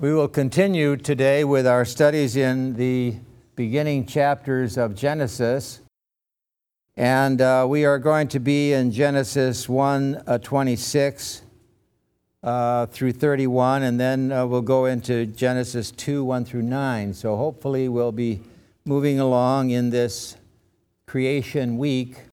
We will continue today with our studies in the beginning chapters of Genesis. And we are going to be in Genesis 1:26 through 31, and then we'll go into Genesis 2:1 through 9. So hopefully we'll be moving along in this creation week,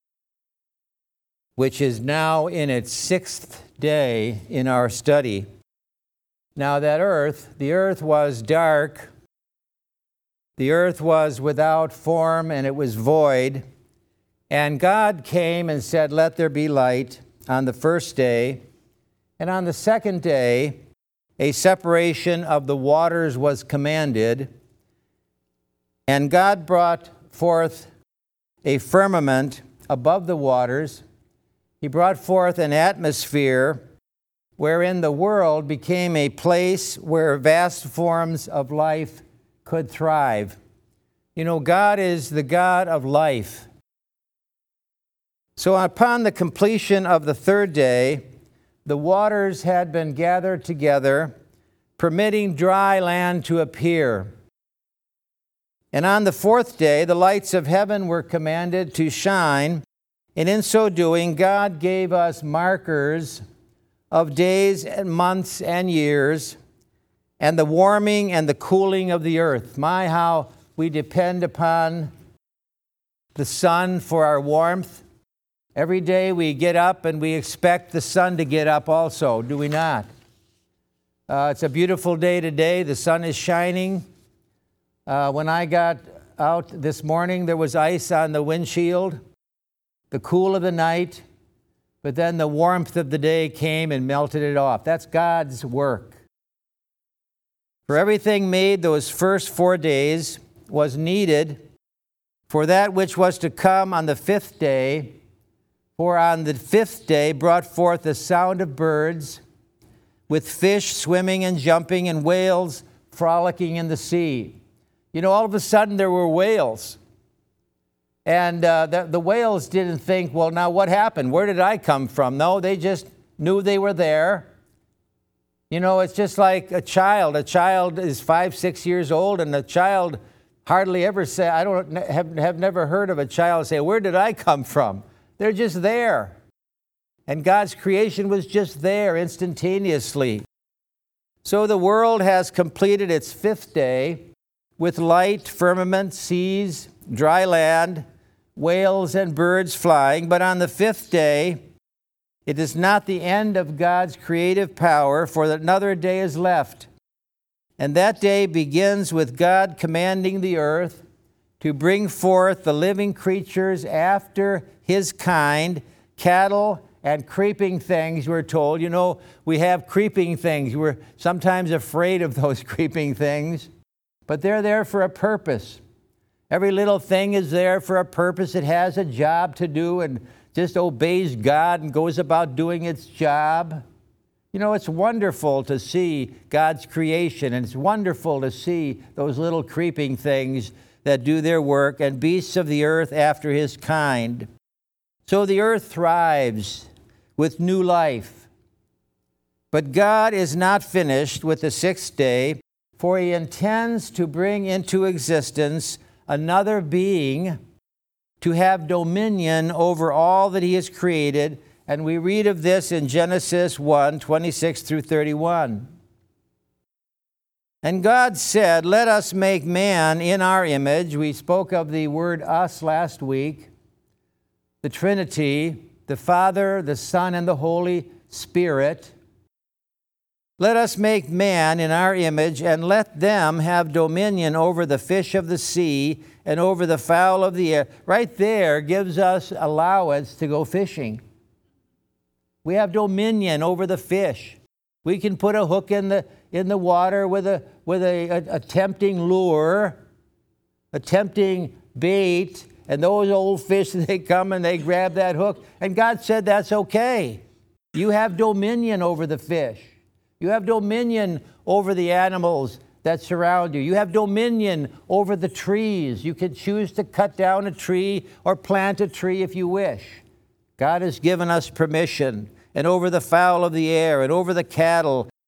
which is now in its 6th day in our study. Now the earth was dark, the earth was without form, and it was void. And God came and said, "Let there be light," on the first day. And on the second day, a separation of the waters was commanded. And God brought forth a firmament above the waters. He brought forth an atmosphere wherein the world became a place where vast forms of life could thrive. You know, God is the God of life. So upon the completion of the third day, the waters had been gathered together, permitting dry land to appear. And on the fourth day, the lights of heaven were commanded to shine, and in so doing, God gave us markers of days and months and years, and the warming and the cooling of the earth. My, how we depend upon the sun for our warmth. Every day we get up and we expect the sun to get up also, do we not? It's a beautiful day today. The sun is shining. When I got out this morning, there was ice on the windshield, the cool of the night, but then the warmth of the day came and melted it off. That's God's work. For everything made those first 4 days was needed for that which was to come on the fifth day. For on the fifth day brought forth the sound of birds, with fish swimming and jumping and whales frolicking in the sea. You know, all of a sudden there were whales. And the whales didn't think, well, now what happened? Where did I come from? No, they just knew they were there. You know, it's just like a child. A child is 5, 6 years old, and the child hardly ever say, have never heard of a child say, where did I come from? They're just there. And God's creation was just there instantaneously. So the world has completed its fifth day with light, firmament, seas, dry land, whales and birds flying. But on the fifth day, it is not the end of God's creative power, for another day is left. And that day begins with God commanding the earth to bring forth the living creatures after his kind, cattle and creeping things, we're told. You know, we have creeping things. We're sometimes afraid of those creeping things, but they're there for a purpose. Every little thing is there for a purpose. It has a job to do and just obeys God and goes about doing its job. You know, it's wonderful to see God's creation, and it's wonderful to see those little creeping things that do their work, and beasts of the earth after his kind. So the earth thrives with new life. But God is not finished with the sixth day, for he intends to bring into existence another being to have dominion over all that he has created. And we read of this in Genesis 1:26 through 31. And God said, "Let us make man in our image." We spoke of the word us last week. The Trinity, the Father, the Son, and the Holy Spirit. "Let us make man in our image, and let them have dominion over the fish of the sea and over the fowl of the air." Right there gives us allowance to go fishing. We have dominion over the fish. We can put a hook in the water with a tempting lure, a tempting bait, and those old fish, they come and they grab that hook. And God said that's okay. You have dominion over the fish. You have dominion over the animals that surround you. You have dominion over the trees. You can choose to cut down a tree or plant a tree if you wish. God has given us permission. And over the fowl of the air, and over the cattle,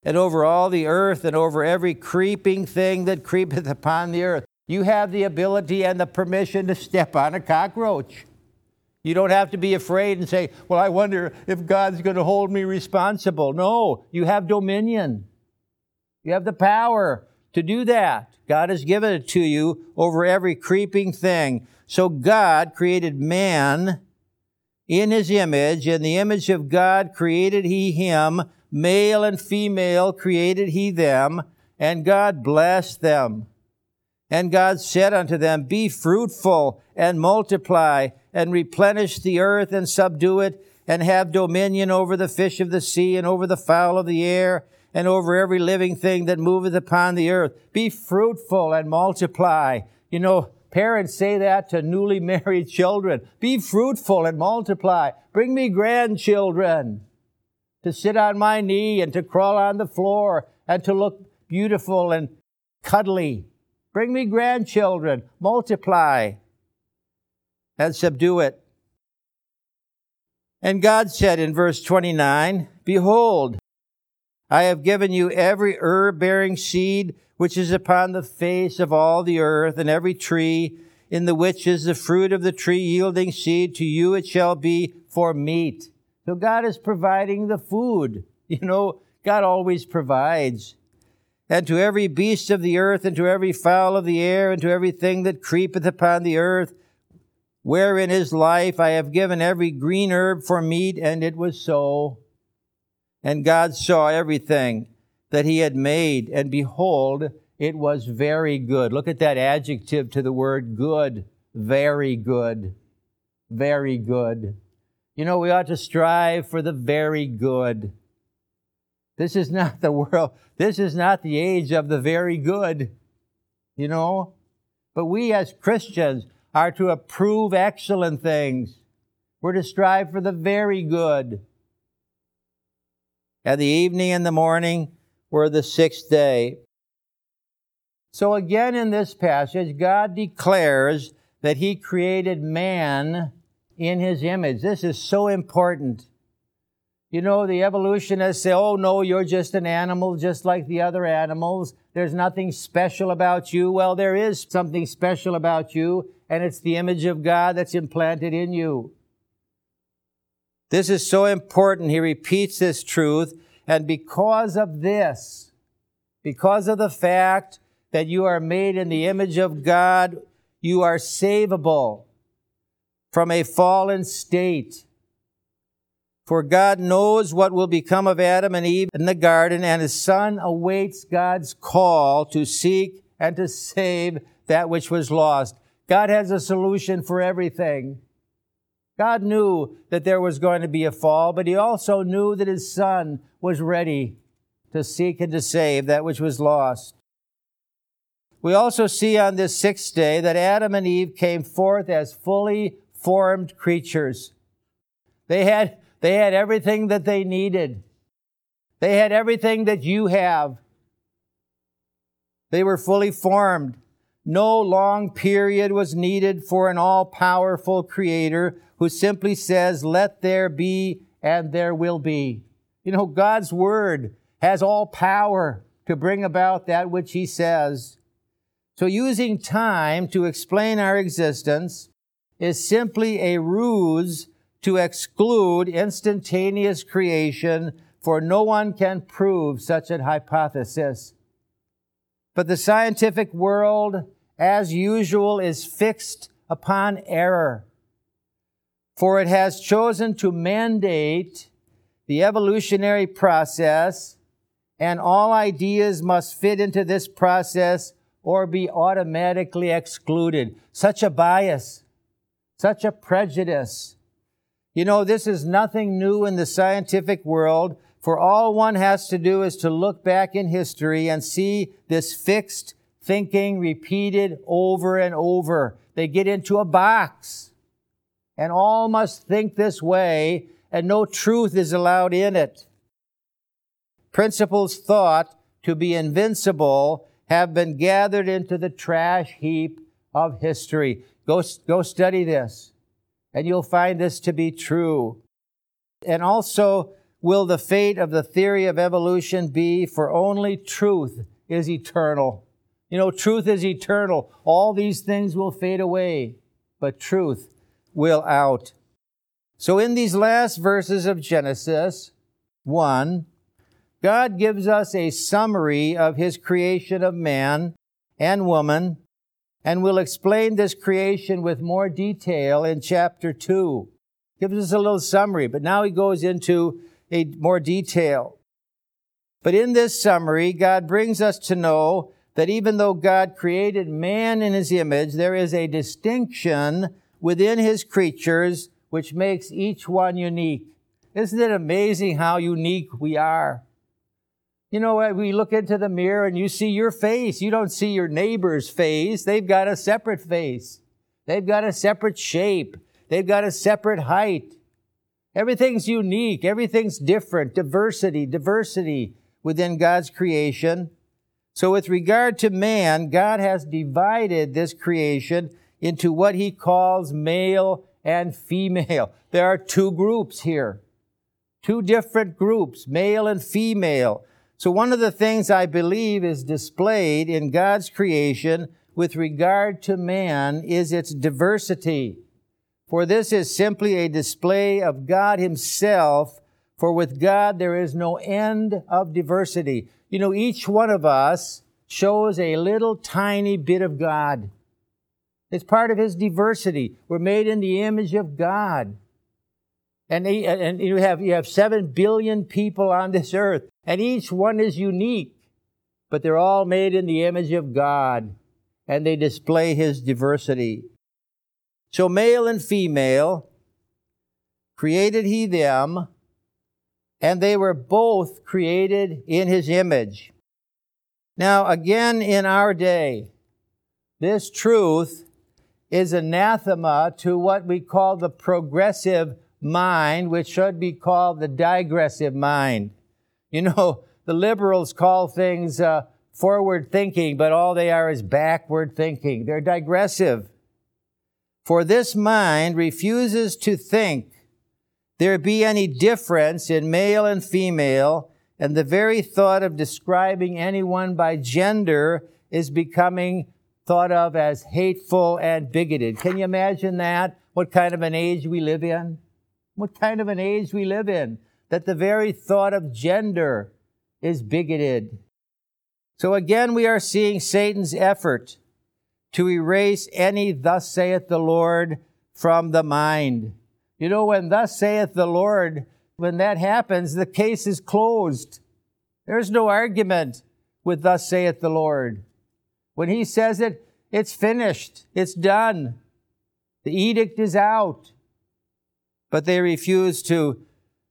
and over all the earth, and over every creeping thing that creepeth upon the earth. You have the ability and the permission to step on a cockroach. You don't have to be afraid and say, well, I wonder if God's going to hold me responsible. No, you have dominion. You have the power to do that. God has given it to you over every creeping thing. So God created man in his image. In the image of God created he him. Male and female created he them. And God blessed them. And God said unto them, be fruitful and multiply and replenish the earth and subdue it and have dominion over the fish of the sea and over the fowl of the air and over every living thing that moveth upon the earth. Be fruitful and multiply. You know, parents say that to newly married children. Be fruitful and multiply. Bring me grandchildren to sit on my knee and to crawl on the floor and to look beautiful and cuddly. Bring me grandchildren, multiply, and subdue it. And God said in verse 29, behold, I have given you every herb-bearing seed which is upon the face of all the earth, and every tree in the which is the fruit of the tree yielding seed, to you it shall be for meat. So God is providing the food. You know, God always provides. And to every beast of the earth, and to every fowl of the air, and to everything that creepeth upon the earth, wherein is life, I have given every green herb for meat, and it was so. And God saw everything that he had made, and behold, it was very good. Look at that adjective to the word good. Very good. Very good. You know, we ought to strive for the very good. This is not the world. This is not the age of the very good, you know. But we as Christians are to approve excellent things. We're to strive for the very good. And the evening and the morning were the sixth day. So again in this passage, God declares that he created man in his image. This is so important. You know, the evolutionists say, oh, no, you're just an animal just like the other animals. There's nothing special about you. Well, there is something special about you, and it's the image of God that's implanted in you. This is so important. He repeats this truth, and because of this, because of the fact that you are made in the image of God, you are savable from a fallen state. For God knows what will become of Adam and Eve in the garden, and his Son awaits God's call to seek and to save that which was lost. God has a solution for everything. God knew that there was going to be a fall, but he also knew that his Son was ready to seek and to save that which was lost. We also see on this sixth day that Adam and Eve came forth as fully formed creatures. They had everything that they needed. They had everything that you have. They were fully formed. No long period was needed for an all-powerful creator who simply says, let there be, and there will be. You know, God's word has all power to bring about that which he says. So using time to explain our existence is simply a ruse to exclude instantaneous creation, for no one can prove such an hypothesis. But the scientific world, as usual, is fixed upon error, for it has chosen to mandate the evolutionary process, and all ideas must fit into this process or be automatically excluded. Such a bias, such a prejudice. You know, this is nothing new in the scientific world, for all one has to do is to look back in history and see this fixed thinking repeated over and over. They get into a box, and all must think this way, and no truth is allowed in it. Principles thought to be invincible have been gathered into the trash heap of history. Go study this, and you'll find this to be true. And also, will the fate of the theory of evolution be, for only truth is eternal. You know, truth is eternal. All these things will fade away, but truth will out. So in these last verses of Genesis 1, God gives us a summary of His creation of man and woman, and will explain this creation with more detail in chapter 2. Gives us a little summary, but now He goes into a more detail. But in this summary, God brings us to know that even though God created man in His image, there is a distinction within His creatures which makes each one unique. Isn't it amazing how unique we are? You know, we look into the mirror and you see your face. You don't see your neighbor's face. They've got a separate face. They've got a separate shape. They've got a separate height. Everything's unique. Everything's different. Diversity within God's creation. So with regard to man, God has divided this creation into what He calls male and female. There are two groups here. Two different groups, male and female. So one of the things I believe is displayed in God's creation with regard to man is its diversity. For this is simply a display of God Himself, for with God there is no end of diversity. You know, each one of us shows a little tiny bit of God. It's part of His diversity. We're made in the image of God. And you have 7 billion people on this earth, and each one is unique, but they're all made in the image of God, and they display His diversity. So male and female created He them, and they were both created in His image. Now, again, in our day, this truth is anathema to what we call the progressive mind, which should be called the digressive mind. You know, the liberals call things forward thinking, but all they are is backward thinking. They're digressive. For this mind refuses to think there be any difference in male and female, and the very thought of describing anyone by gender is becoming thought of as hateful and bigoted. Can you imagine that? What kind of an age we live in? What kind of an age we live in, that the very thought of gender is bigoted. So again, we are seeing Satan's effort to erase any "thus saith the Lord" from the mind. You know, when "thus saith the Lord," when that happens, the case is closed. There's no argument with "thus saith the Lord." When He says it, it's finished. It's done. The edict is out. But they refuse to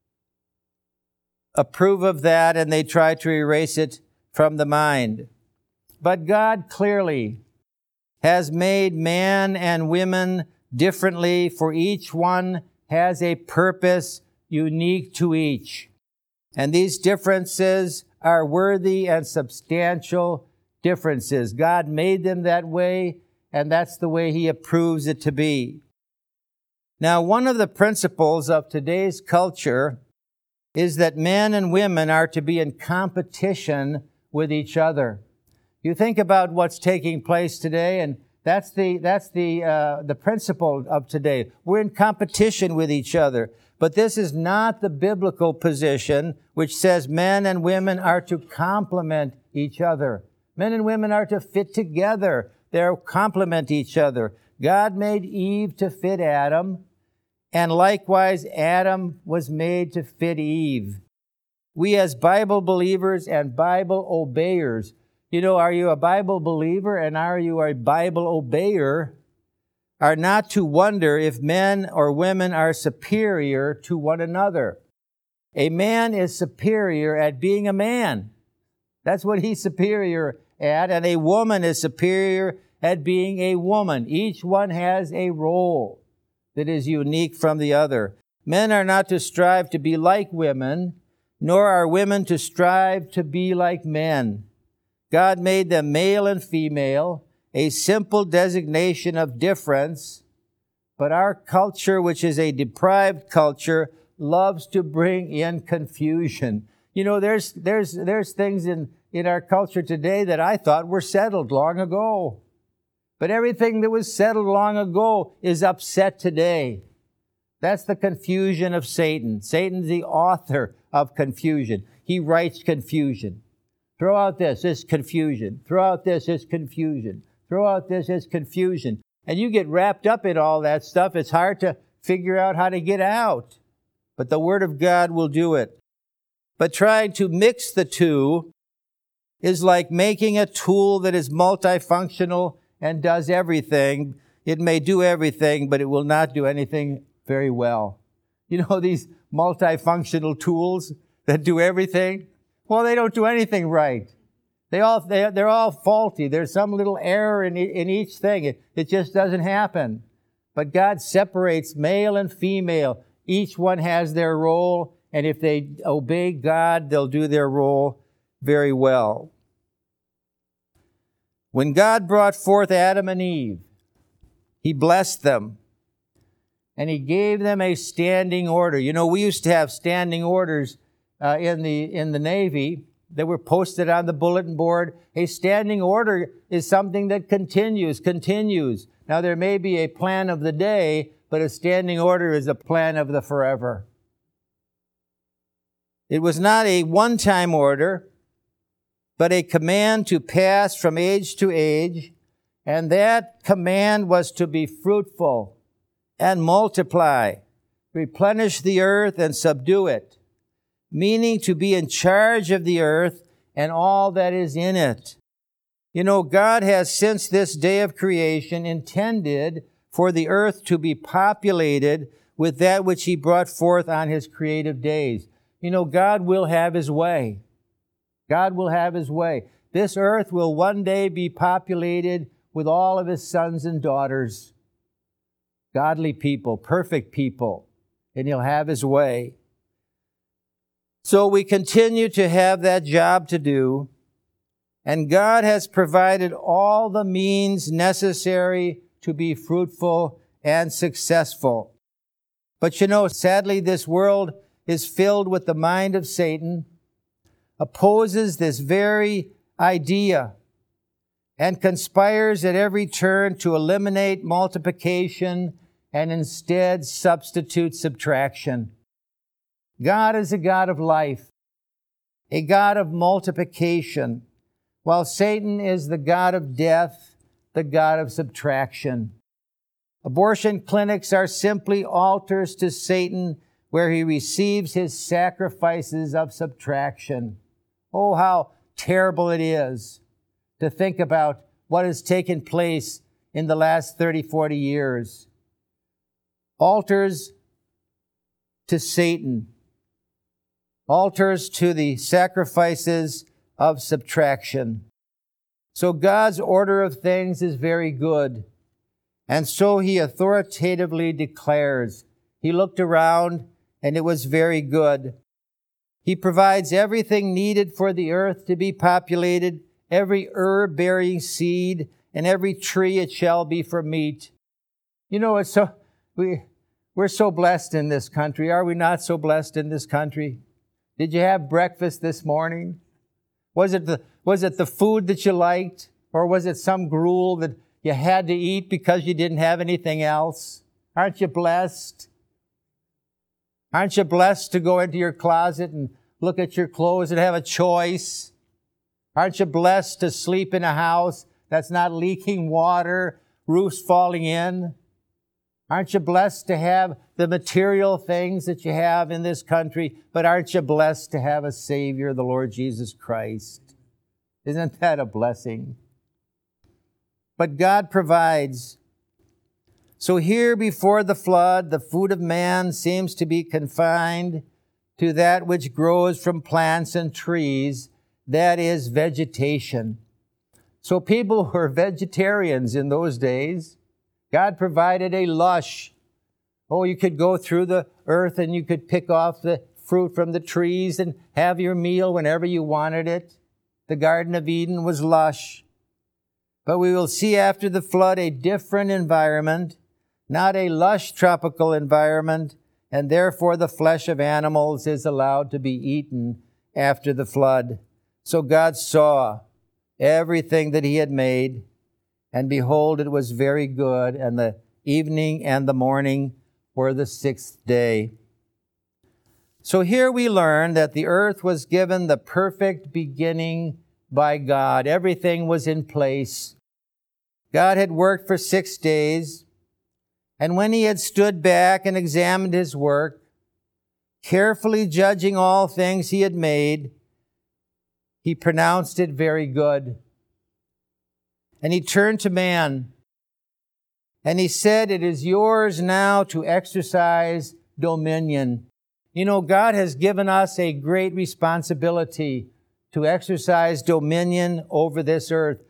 approve of that, and they try to erase it from the mind. But God clearly has made man and women differently, for each one has a purpose unique to each. And these differences are worthy and substantial differences. God made them that way, and that's the way He approves it to be. Now, one of the principles of today's culture is that men and women are to be in competition with each other. You think about what's taking place today, and that's the principle of today. We're in competition with each other. But this is not the biblical position, which says men and women are to complement each other. Men and women are to fit together. They're complement each other. God made Eve to fit Adam, and likewise Adam was made to fit Eve. We as Bible believers and Bible obeyers, you know, are you a Bible believer and are you a Bible obeyer, are not to wonder if men or women are superior to one another. A man is superior at being a man. That's what he's superior at. And a woman is superior at being a woman. Each one has a role that is unique from the other. Men are not to strive to be like women, nor are women to strive to be like men. God made them male and female, a simple designation of difference, but our culture, which is a deprived culture, loves to bring in confusion. You know, there's things in our culture today that I thought were settled long ago. But everything that was settled long ago is upset today. That's the confusion of Satan. Satan's the author of confusion. He writes confusion. Throw out this, it's confusion. Throw out this, it's confusion. Throw out this, it's confusion. And you get wrapped up in all that stuff. It's hard to figure out how to get out. But the Word of God will do it. But trying to mix the two is like making a tool that is multifunctional and does everything. It may do everything, but it will not do anything very well. You know, these multifunctional tools that do everything? Well, they don't do anything right. They're all faulty. There's some little error in each thing. It just doesn't happen. But God separates male and female. Each one has their role, and if they obey God, they'll do their role very well. When God brought forth Adam and Eve, He blessed them, and He gave them a standing order. You know, we used to have standing orders in the Navy that were posted on the bulletin board. A standing order is something that continues. Now, there may be a plan of the day, but a standing order is a plan of the forever. It was not a one-time order, but a command to pass from age to age, and that command was to be fruitful and multiply, replenish the earth and subdue it, meaning to be in charge of the earth and all that is in it. You know, God has, since this day of creation, intended for the earth to be populated with that which He brought forth on His creative days. You know, God will have His way. God will have His way. This earth will one day be populated with all of His sons and daughters, godly people, perfect people, and He'll have His way. So we continue to have that job to do, and God has provided all the means necessary to be fruitful and successful. But you know, sadly, this world is filled with the mind of Satan, opposes this very idea, and conspires at every turn to eliminate multiplication and instead substitute subtraction. God is a God of life, a God of multiplication, while Satan is the God of death, the God of subtraction. Abortion clinics are simply altars to Satan where he receives his sacrifices of subtraction. Oh, how terrible it is to think about what has taken place in the last 30, 40 years. Altars to Satan. Altars to the sacrifices of subtraction. So God's order of things is very good. And so He authoritatively declares. He looked around and it was very good. He provides everything needed for the earth to be populated, every herb bearing seed, and every tree it shall be for meat. You know, we're so blessed in this country. Are we not so blessed in this country? Did you have breakfast this morning? Was it the food that you liked? Or was it some gruel that you had to eat because you didn't have anything else? Aren't you blessed? Aren't you blessed to go into your closet and look at your clothes and have a choice? Aren't you blessed to sleep in a house that's not leaking water, roofs falling in? Aren't you blessed to have the material things that you have in this country? But aren't you blessed to have a Savior, the Lord Jesus Christ? Isn't that a blessing? But God provides. So here before the flood, the food of man seems to be confined to that which grows from plants and trees, that is vegetation. So people were vegetarians in those days. God provided a lush. Oh, you could go through the earth and you could pick off the fruit from the trees and have your meal whenever you wanted it. The Garden of Eden was lush. But we will see after the flood a different environment, not a lush tropical environment, and therefore the flesh of animals is allowed to be eaten after the flood. So God saw everything that he had made, and behold, it was very good, and the evening and the morning were the sixth day. So here we learn that the earth was given the perfect beginning by God. Everything was in place. God had worked for 6 days, and when he had stood back and examined his work, carefully judging all things he had made, he pronounced it very good. And he turned to man, and he said, "It is yours now to exercise dominion." You know, God has given us a great responsibility to exercise dominion over this earth.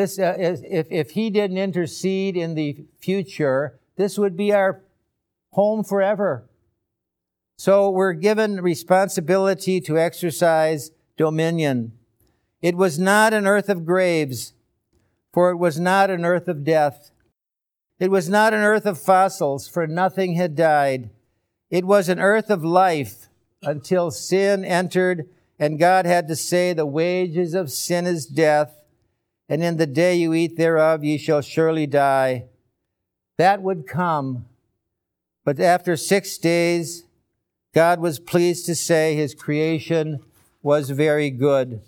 If he didn't intercede in the future, this would be our home forever. So we're given responsibility to exercise dominion. It was not an earth of graves, for it was not an earth of death. It was not an earth of fossils, for nothing had died. It was an earth of life until sin entered, and God had to say, "The wages of sin is death, and in the day you eat thereof ye shall surely die." That would come. But after 6 days, God was pleased to say his creation was very good.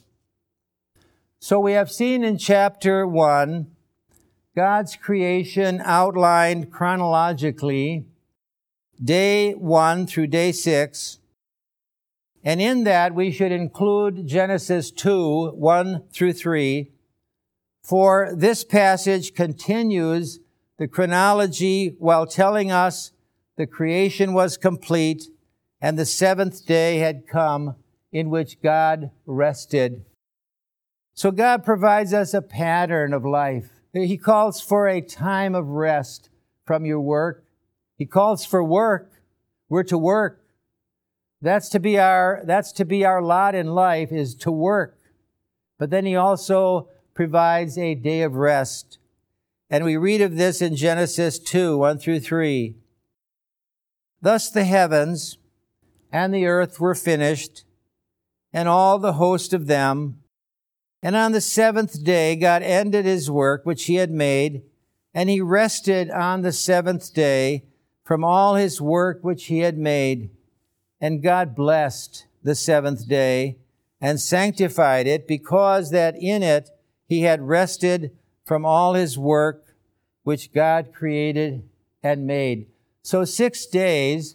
So we have seen in chapter 1, God's creation outlined chronologically, day 1 through day 6. And in that, we should include Genesis 2, 1 through 3. For this passage continues the chronology while telling us the creation was complete and the seventh day had come in which God rested. So God provides us a pattern of life. He calls for a time of rest from your work. He calls for work. We're to work. That's to be our lot in life, is to work. But then he also provides a day of rest. And we read of this in Genesis 2, 1 through 3. Thus the heavens and the earth were finished, and all the host of them. And on the seventh day God ended his work which he had made, and he rested on the seventh day from all his work which he had made. And God blessed the seventh day and sanctified it, because that in it he had rested from all his work which God created and made. So 6 days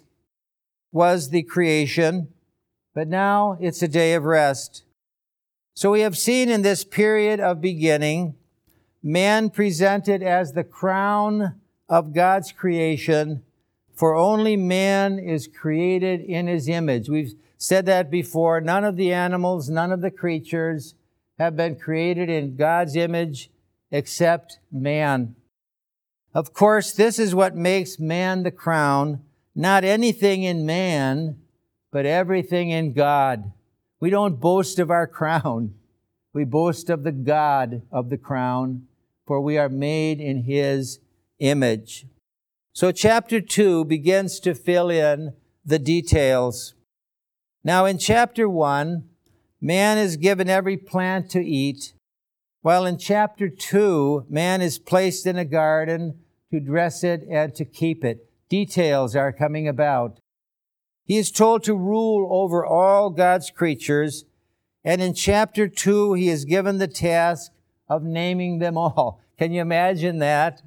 was the creation, but now it's a day of rest. So we have seen in this period of beginning, man presented as the crown of God's creation, for only man is created in his image. We've said that before. None of the animals, none of the creatures have been created in God's image except man. Of course, this is what makes man the crown, not anything in man, but everything in God. We don't boast of our crown. We boast of the God of the crown, for we are made in his image. So chapter 2 begins to fill in the details. Now in chapter 1, man is given every plant to eat, while in chapter 2, man is placed in a garden to dress it and to keep it. Details are coming about. He is told to rule over all God's creatures, and in chapter 2, he is given the task of naming them all. Can you imagine that?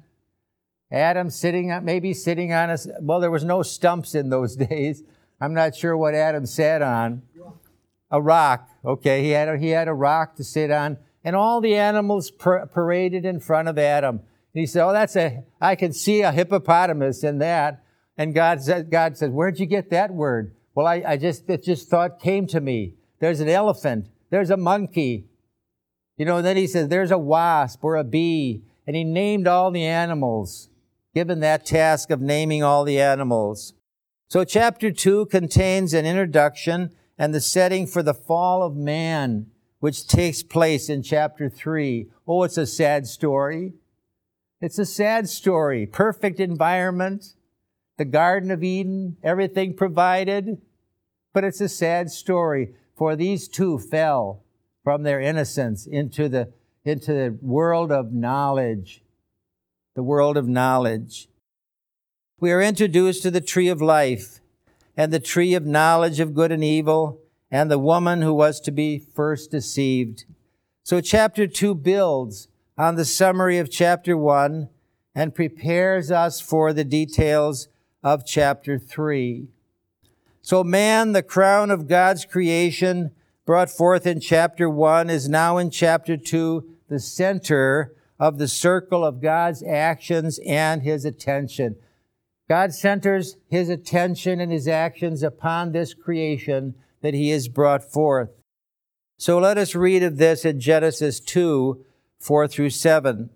Adam sitting on there was no stumps in those days. I'm not sure what Adam sat on. A rock. Okay, he had a rock to sit on, and all the animals paraded in front of Adam. And he said, I can see a hippopotamus in that. And God said, "Where'd you get that word?" Well, it just thought came to me. There's an elephant. There's a monkey. And then he says, there's a wasp or a bee. And he named all the animals, given that task of naming all the animals. So chapter 2 contains an introduction and the setting for the fall of man, which takes place in chapter 3. Oh, it's a sad story. It's a sad story. Perfect environment. the Garden of Eden, everything provided. But it's a sad story, for these two fell from their innocence into the world of knowledge. The world of knowledge. We are introduced to the tree of life and the tree of knowledge of good and evil and the woman who was to be first deceived. So chapter 2 builds on the summary of chapter 1 and prepares us for the details of chapter 3. So man, the crown of God's creation, brought forth in chapter 1, is now in chapter 2 the center of the circle of God's actions and His attention. God centers His attention and His actions upon this creation that He has brought forth. So let us read of this in Genesis 2, 4 through 7.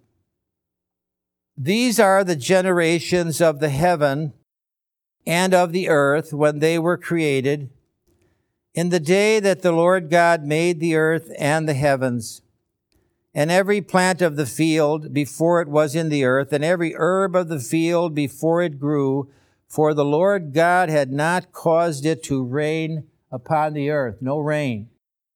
These are the generations of the heaven and of the earth when they were created, in the day that the Lord God made the earth and the heavens, and every plant of the field before it was in the earth, and every herb of the field before it grew, for the Lord God had not caused it to rain upon the earth. No rain.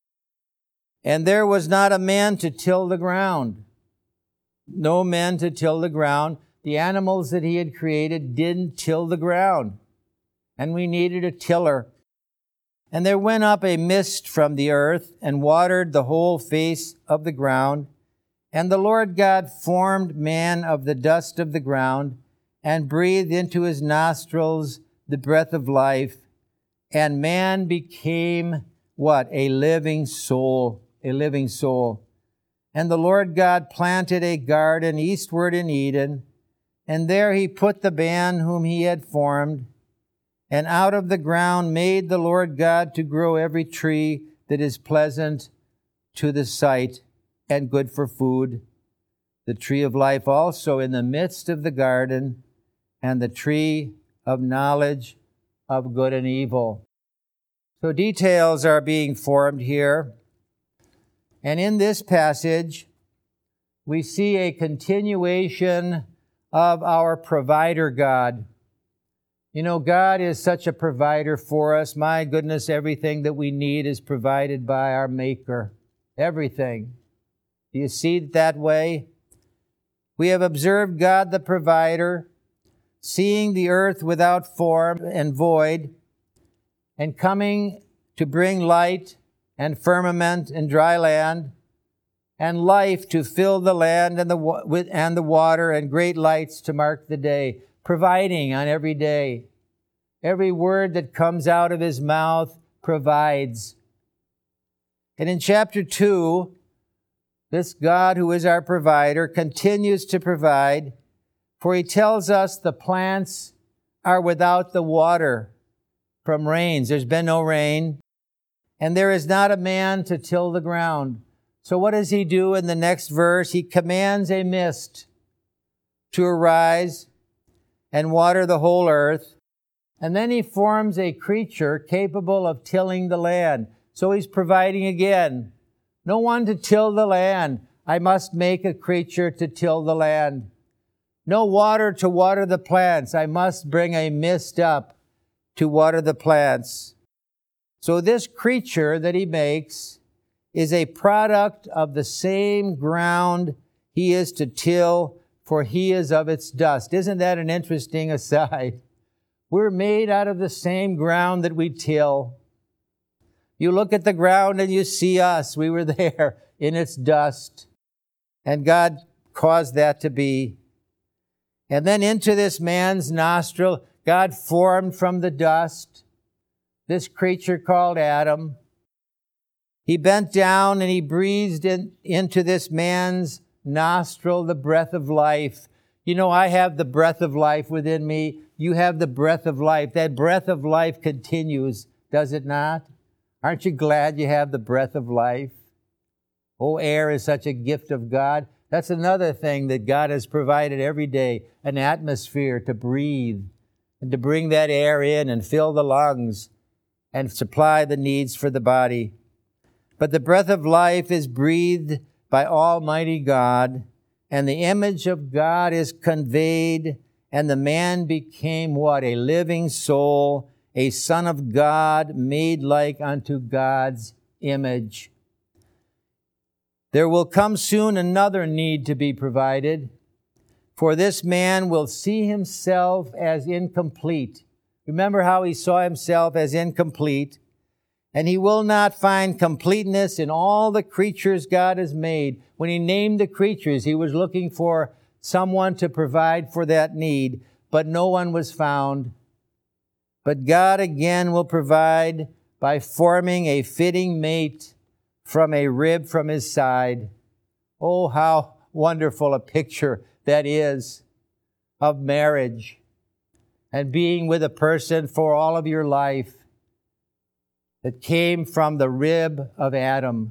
And there was not a man to till the ground. No men to till the ground. The animals that He had created didn't till the ground. And we needed a tiller. And there went up a mist from the earth and watered the whole face of the ground. And the Lord God formed man of the dust of the ground and breathed into his nostrils the breath of life. And man became what? A living soul. A living soul. And the Lord God planted a garden eastward in Eden, and there He put the man whom He had formed. And out of the ground made the Lord God to grow every tree that is pleasant to the sight and good for food, the tree of life also in the midst of the garden, and the tree of knowledge of good and evil. So details are being formed here. And in this passage, we see a continuation of our provider God. You know, God is such a provider for us. My goodness, everything that we need is provided by our Maker. Everything. Do you see it that way? We have observed God the provider, seeing the earth without form and void, and coming to bring light and firmament and dry land, and life to fill the land and the water, and great lights to mark the day, providing on every day. Every word that comes out of His mouth provides. And in chapter 2, this God who is our provider continues to provide, for He tells us the plants are without the water from rains. There's been no rain, and there is not a man to till the ground. So what does He do in the next verse? He commands a mist to arise and water the whole earth. And then He forms a creature capable of tilling the land. So He's providing again. No one to till the land. I must make a creature to till the land. No water to water the plants. I must bring a mist up to water the plants. So this creature that He makes is a product of the same ground He is to till, for He is of its dust. Isn't that an interesting aside? We're made out of the same ground that we till. You look at the ground and you see us. We were there in its dust. And God caused that to be. And then into this man's nostril, God formed from the dust this creature called Adam. He bent down and He breathed into this man's nostril the breath of life. You know, I have the breath of life within me. You have the breath of life. That breath of life continues, does it not? Aren't you glad you have the breath of life? Oh, air is such a gift of God. That's another thing that God has provided every day, an atmosphere to breathe and to bring that air in and fill the lungs and supply the needs for the body. But the breath of life is breathed by Almighty God, and the image of God is conveyed, and the man became what? A living soul, a son of God, made like unto God's image. There will come soon another need to be provided, for this man will see himself as incomplete. Remember how he saw himself as incomplete, and he will not find completeness in all the creatures God has made. When he named the creatures, he was looking for someone to provide for that need, but no one was found. But God again will provide by forming a fitting mate from a rib from his side. Oh, how wonderful a picture that is of marriage and being with a person for all of your life that came from the rib of Adam.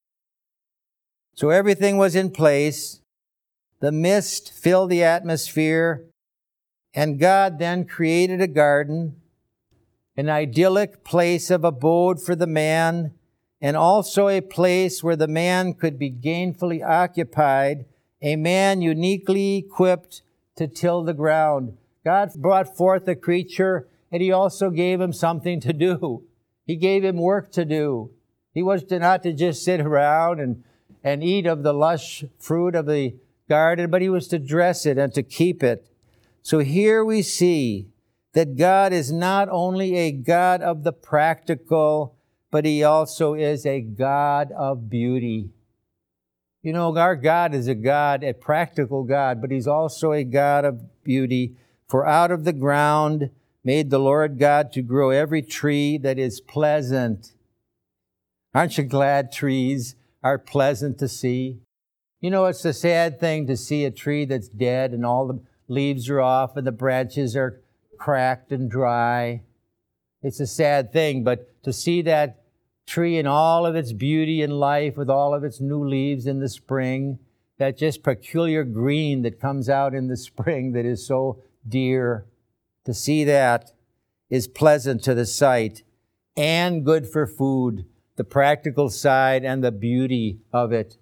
So everything was in place. The mist filled the atmosphere, and God then created a garden, an idyllic place of abode for the man, and also a place where the man could be gainfully occupied, a man uniquely equipped to till the ground. God brought forth a creature, and he also gave him something to do. He gave him work to do. He was not to just sit around and eat of the lush fruit of the garden, but he was to dress it and to keep it. So here we see that God is not only a God of the practical, but he also is a God of beauty. You know, our God is a practical God, but he's also a God of beauty. For out of the ground made the Lord God to grow every tree that is pleasant. Aren't you glad trees are pleasant to see? You know, it's a sad thing to see a tree that's dead and all the leaves are off and the branches are cracked and dry. It's a sad thing, but to see that tree in all of its beauty and life with all of its new leaves in the spring, that just peculiar green that comes out in the spring that is so dear, to see that is pleasant to the sight and good for food, the practical side and the beauty of it.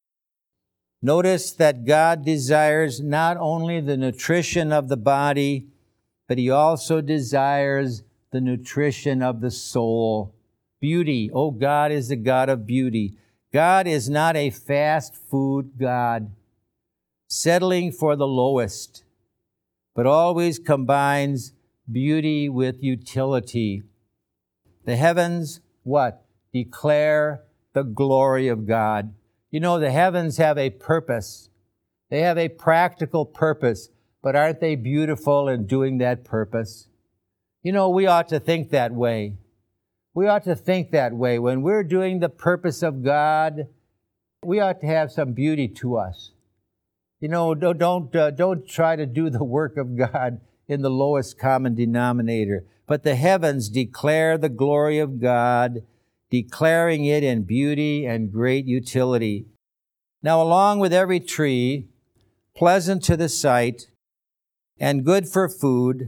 Notice that God desires not only the nutrition of the body, but he also desires the nutrition of the soul. Beauty. Oh, God is the God of beauty. God is not a fast food God, settling for the lowest, but always combines beauty with utility. The heavens, what? Declare the glory of God. You know, the heavens have a purpose. They have a practical purpose, but aren't they beautiful in doing that purpose? You know, we ought to think that way. We ought to think that way. When we're doing the purpose of God, we ought to have some beauty to us. You know, don't try to do the work of God in the lowest common denominator. But the heavens declare the glory of God, declaring it in beauty and great utility. Now, along with every tree, pleasant to the sight and good for food,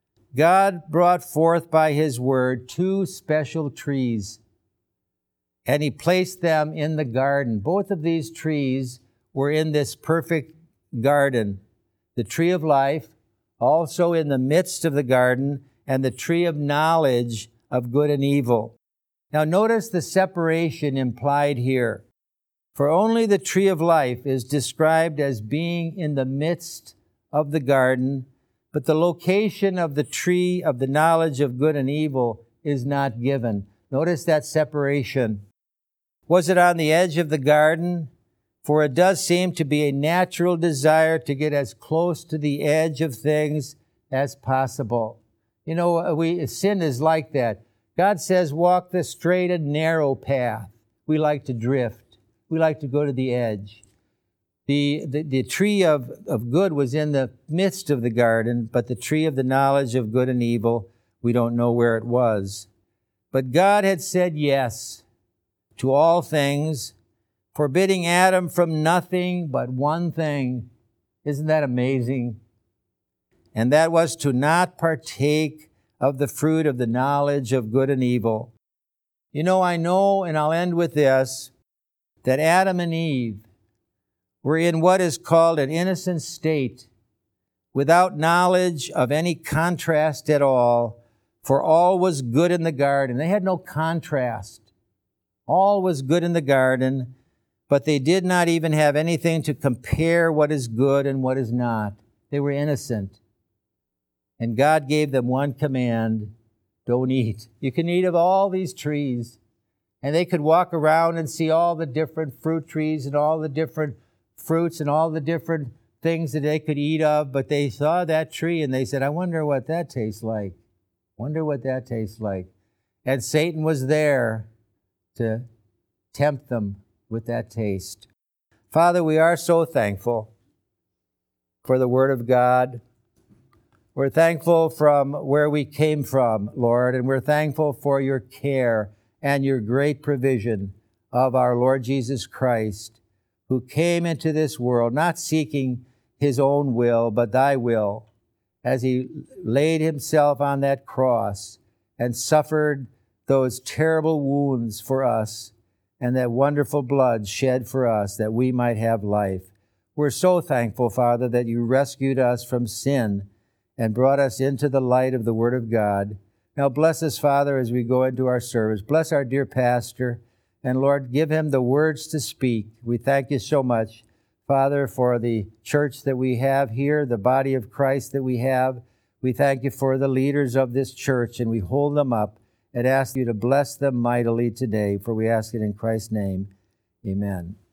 God brought forth by his word 2 special trees, and he placed them in the garden. Both of these trees were in this perfect garden. The tree of life, also in the midst of the garden, and the tree of knowledge of good and evil. Now notice the separation implied here. For only the tree of life is described as being in the midst of the garden, but the location of the tree of the knowledge of good and evil is not given. Notice that separation. Was it on the edge of the garden? For it does seem to be a natural desire to get as close to the edge of things as possible. You know, sin is like that. God says, walk the straight and narrow path. We like to drift. We like to go to the edge. The tree of good was in the midst of the garden, but the tree of the knowledge of good and evil, we don't know where it was. But God had said yes to all things, forbidding Adam from nothing but one thing. Isn't that amazing? And that was to not partake of the fruit of the knowledge of good and evil. You know, I know, and I'll end with this, that Adam and Eve were in what is called an innocent state without knowledge of any contrast at all, for all was good in the garden. They had no contrast. All was good in the garden, but they did not even have anything to compare what is good and what is not. They were innocent. And God gave them one command: don't eat. You can eat of all these trees. And they could walk around and see all the different fruit trees and all the different fruits and all the different things that they could eat of. But they saw that tree and they said, I wonder what that tastes like. Wonder what that tastes like. And Satan was there to tempt them with that taste. Father, we are so thankful for the Word of God. We're thankful from where we came from, Lord, and we're thankful for your care and your great provision of our Lord Jesus Christ, who came into this world, not seeking his own will, but thy will, as he laid himself on that cross and suffered those terrible wounds for us and that wonderful blood shed for us that we might have life. We're so thankful, Father, that you rescued us from sin and brought us into the light of the Word of God. Now bless us, Father, as we go into our service. Bless our dear pastor, and Lord, give him the words to speak. We thank you so much, Father, for the church that we have here, the body of Christ that we have. We thank you for the leaders of this church, and we hold them up and ask you to bless them mightily today, for we ask it in Christ's name. Amen.